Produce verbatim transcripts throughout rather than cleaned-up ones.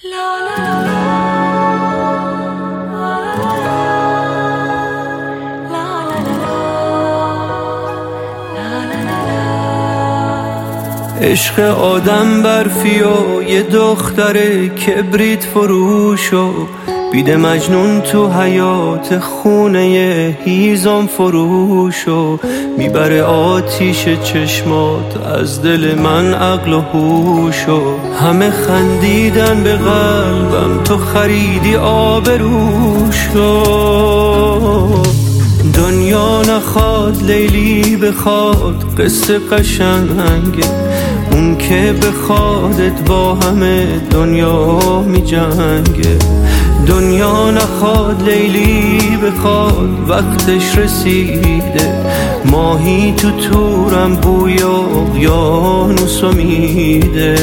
عشق آدم برفی و یه دختر کبریت فروش و بیده مجنون تو حیات خونه هیزم فروش و میبره آتیش چشمات از دل من عقل و هوش و همه خندیدن به قلبم تو خریدی آبروش و دنیا نخواد لیلی بخواد قصه قشنگه، اون که بخوادت با همه دنیا می جنگه. دنیا نخواد لیلی بخواد وقتش رسیده، ماهی تو تورم بوی اقیانوس میده.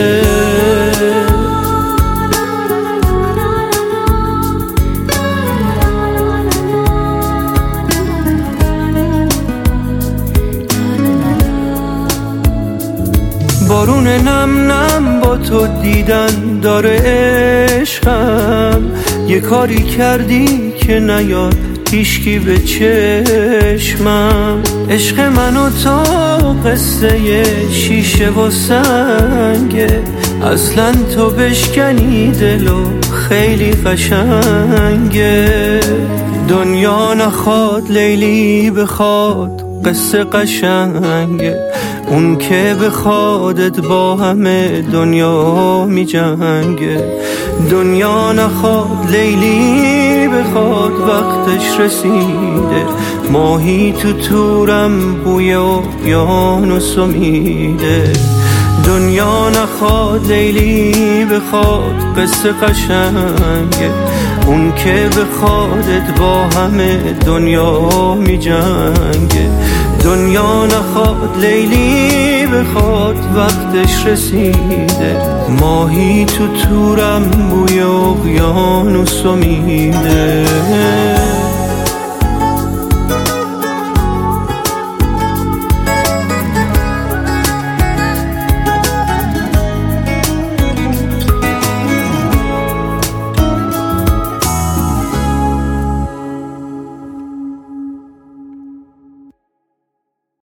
بارون نم نم با تو دیدن داره عشقم، یه کاری کردی که نیاد هیچکی به چشمم. عشق من و تو قصه شیشه و سنگه، اصلا تو بشکنی دلو خیلی قشنگه. دنیا نخواد لیلی بخواد قصه قشنگه، اون که بخوادت با همه دنیا می جنگه. دنیا نخواد لیلی بخواد وقتش رسیده، ماهی تو تورم بوی اقیانوس میده. دنیا نخواد لیلی بخواد قصه قشنگه، اون که بخوادت با همه دنیا می جنگه. دنیا نخواد لیلی بخواد وقتش رسیده، ماهی تو تورم بوی اقیانوس میده.